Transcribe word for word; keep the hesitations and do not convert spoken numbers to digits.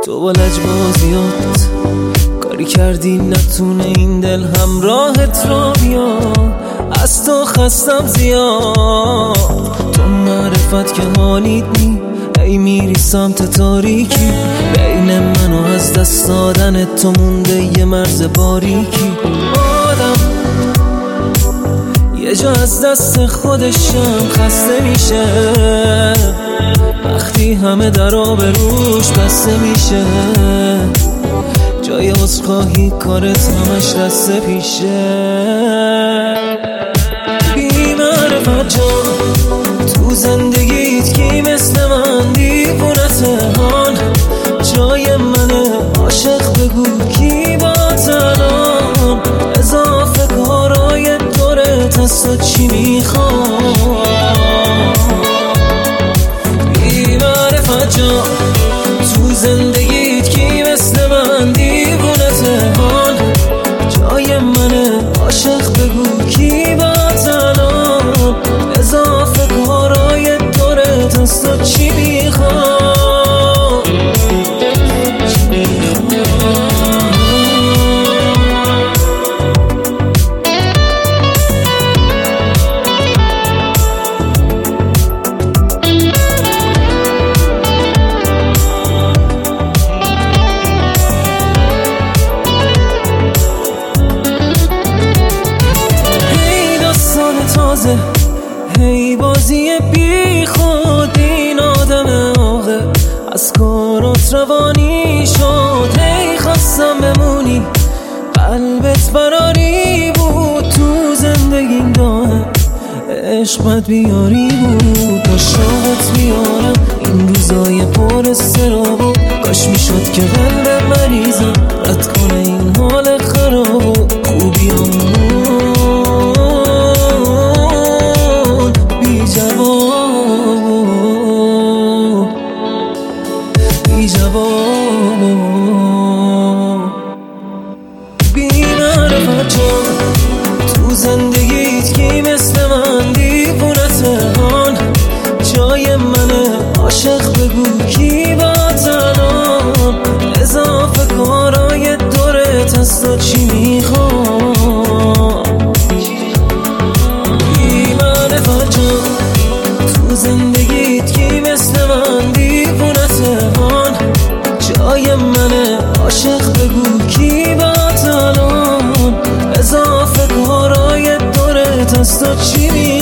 تو با لجبازیات کاری کردی نتونه این دل همراهت را بیا. از تو خستم زیاد، تو معرفت که حالیت نی. ای میری سمت تاریکی، بین من و از دست دادن تو مونده یه مرز باریکی. آدم یه جا از دست خودشم خسته میشه، وقتی همه درا به روش بسته میشه. جای عذرخواهی کارت همش دست پیشه. بی معرفت جان تو زندگیت کی مثل من دیوونته هان. جای منه عاشق بگو کی با تنام. اضافه کارای دورت از تو چی میخوام. بی معرفت جان تو زندگیت کی مثل من دیوونته هان. جای منه عاشق بگو کی با تنام. اضافه کارای دورت از تو چی میخوام. هی بازی بی خود این آدم آقه از کارات روانی شد. هی خواستم بمونی قلبت براری بود، تو زندگیم داره عشق بد بیاری بود. با شاقت بیارم این روزای پر استرابو، کاش میشد که قلب مریضم رد کنه این حال خرابو. خوبیامون بی معرفت جان تو زندگیت کی مثل من دیوونته هان. جای منه عاشق بگو کی با تنام. اضافه کارای دورت از تو چی میخوام. بی معرفت جان تو زندگیت کی مثل من دیوونته هان. جای منه عاشق بگو کی با تنام. اضافه کارای دورت از تو چی میخوام.